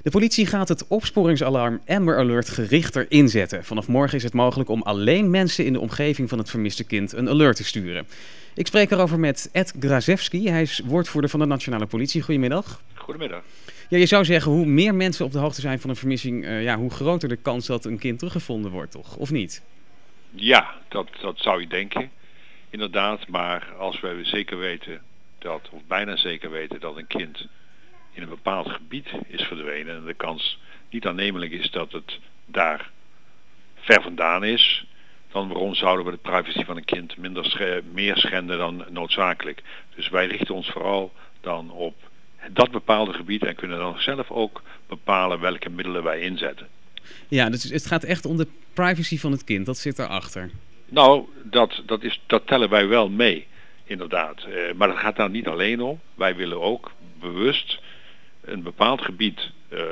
De politie gaat het opsporingsalarm Amber Alert gerichter inzetten. Vanaf morgen is het mogelijk om alleen mensen in de omgeving van het vermiste kind een alert te sturen. Ik spreek erover met Ed Grazewski. Hij is woordvoerder van de Nationale Politie. Goedemiddag. Goedemiddag. Ja, je zou zeggen, hoe meer mensen op de hoogte zijn van een vermissing, hoe groter de kans dat een kind teruggevonden wordt, toch? Of niet? Ja, dat zou je denken. Inderdaad, maar als we zeker weten dat, of bijna zeker weten dat een kind in een bepaald gebied is verdwenen en de kans niet aannemelijk is dat het daar ver vandaan is, dan waarom zouden we de privacy van een kind meer schenden dan noodzakelijk. Dus wij richten ons vooral dan op dat bepaalde gebied en kunnen dan zelf ook bepalen welke middelen wij inzetten. Ja, dus het gaat echt om de privacy van het kind, dat zit daarachter. Nou, dat tellen wij wel mee, inderdaad. Maar dat gaat daar niet alleen om. Wij willen ook bewust een bepaald gebied,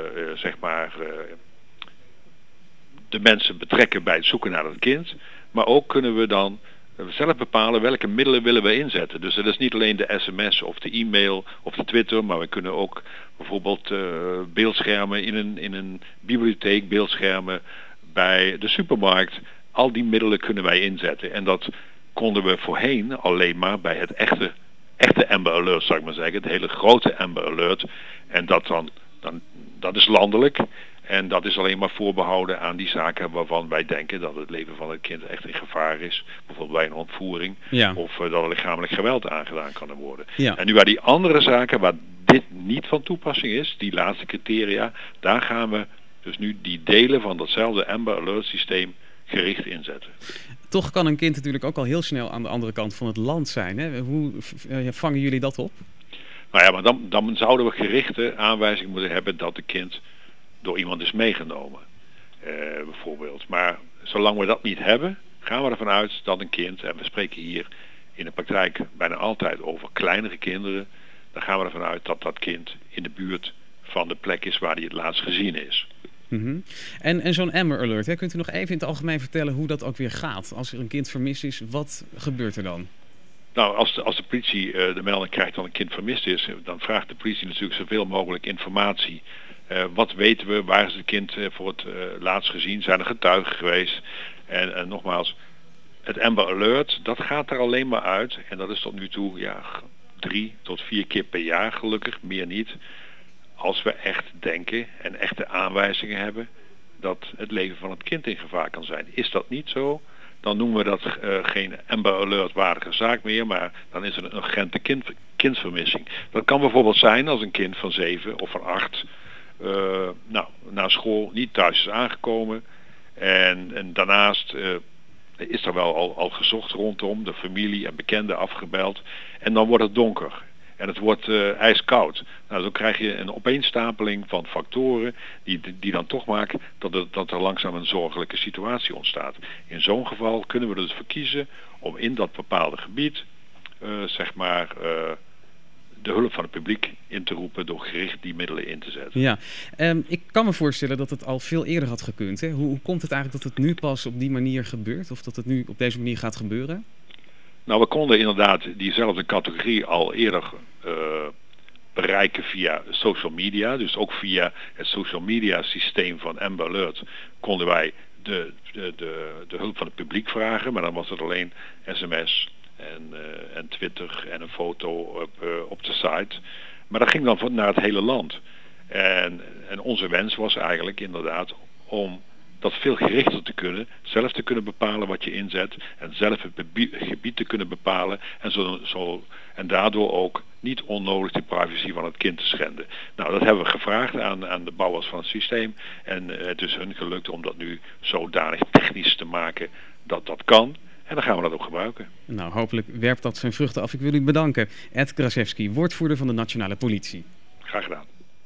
de mensen betrekken bij het zoeken naar het kind. Maar ook kunnen we dan zelf bepalen welke middelen willen we inzetten. Dus dat is niet alleen de sms of de e-mail of de Twitter, maar we kunnen ook bijvoorbeeld beeldschermen in een bibliotheek, beeldschermen bij de supermarkt. Al die middelen kunnen wij inzetten. En dat konden we voorheen alleen maar bij het echte Amber Alert, zou ik maar zeggen. Het hele grote Amber Alert. En dat is landelijk. En dat is alleen maar voorbehouden aan die zaken waarvan wij denken dat het leven van het kind echt in gevaar is. Bijvoorbeeld bij een ontvoering. Ja. Of dat er lichamelijk geweld aangedaan kan worden. Ja. En nu bij die andere zaken waar dit niet van toepassing is, die laatste criteria, daar gaan we dus nu die delen van datzelfde Amber Alert systeem gericht inzetten. Toch kan een kind natuurlijk ook al heel snel aan de andere kant van het land zijn. Hè? Hoe vangen jullie dat op? Nou ja, maar dan zouden we gerichte aanwijzingen moeten hebben dat een kind door iemand is meegenomen. Bijvoorbeeld. Maar zolang we dat niet hebben, gaan we ervan uit dat een kind, en we spreken hier in de praktijk bijna altijd over kleinere kinderen, dan gaan we ervan uit dat dat kind in de buurt van de plek is waar hij het laatst gezien is. Mm-hmm. En zo'n Amber Alert, hè? Kunt u nog even in het algemeen vertellen hoe dat ook weer gaat? Als er een kind vermist is, wat gebeurt er dan? Nou, als de politie de melding krijgt dat een kind vermist is, dan vraagt de politie natuurlijk zoveel mogelijk informatie. Wat weten we? Waar is het kind voor het laatst gezien? Zijn er getuigen geweest? En nogmaals, het Amber Alert, dat gaat er alleen maar uit. En dat is tot nu toe 3 tot 4 keer per jaar gelukkig, meer niet. Als we echt denken en echte aanwijzingen hebben dat het leven van het kind in gevaar kan zijn. Is dat niet zo, dan noemen we dat geen Amber Alert waardige zaak meer, maar dan is er een urgente kindvermissing. Dat kan bijvoorbeeld zijn als een kind van 7 of van 8 na school niet thuis is aangekomen. En daarnaast is er wel al gezocht rondom, de familie en bekenden afgebeld. En dan wordt het donker. En het wordt ijskoud. Nou, dan krijg je een opeenstapeling van factoren die dan toch maken dat er langzaam een zorgelijke situatie ontstaat. In zo'n geval kunnen we er dus voor kiezen om in dat bepaalde gebied de hulp van het publiek in te roepen door gericht die middelen in te zetten. Ja, ik kan me voorstellen dat het al veel eerder had gekund. Hè? Hoe komt het eigenlijk dat het nu pas op die manier gebeurt? Of dat het nu op deze manier gaat gebeuren? Nou, we konden inderdaad diezelfde categorie al eerder bereiken via social media. Dus ook via het social media systeem van Amber Alert konden wij de hulp van het publiek vragen. Maar dan was het alleen sms en Twitter en een foto op de site. Maar dat ging dan naar het hele land. En onze wens was eigenlijk inderdaad om dat veel gerichter te kunnen, zelf te kunnen bepalen wat je inzet en zelf het gebied te kunnen bepalen en daardoor ook niet onnodig de privacy van het kind te schenden. Nou, dat hebben we gevraagd aan de bouwers van het systeem en het is hun gelukt om dat nu zodanig technisch te maken dat dat kan. En dan gaan we dat ook gebruiken. Nou, hopelijk werpt dat zijn vruchten af. Ik wil u bedanken. Ed Grazewski, woordvoerder van de Nationale Politie. Graag gedaan.